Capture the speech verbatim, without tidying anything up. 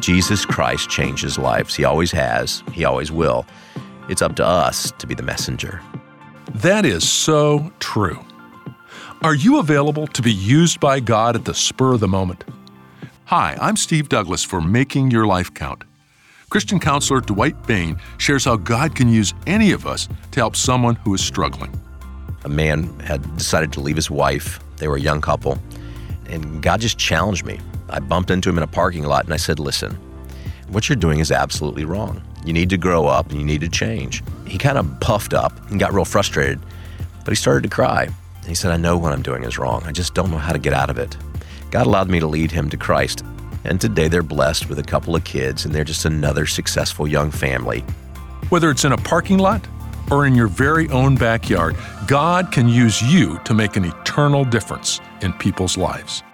Jesus Christ changes lives. He always has. He always will. It's up to us to be the messenger. That is so true. Are you available to be used by God at the spur of the moment? Hi, I'm Steve Douglas for Making Your Life Count. Christian counselor Dwight Bain shares how God can use any of us to help someone who is struggling. A man had decided to leave his wife. They were a young couple. And God just challenged me. I bumped into him in a parking lot and I said, listen, what you're doing is absolutely wrong. You need to grow up and you need to change. He kind of puffed up and got real frustrated, but he started to cry. And he said, I know what I'm doing is wrong. I just don't know how to get out of it. God allowed me to lead him to Christ. And today they're blessed with a couple of kids and they're just another successful young family. Whether it's in a parking lot or in your very own backyard, God can use you to make an eternal difference in people's lives.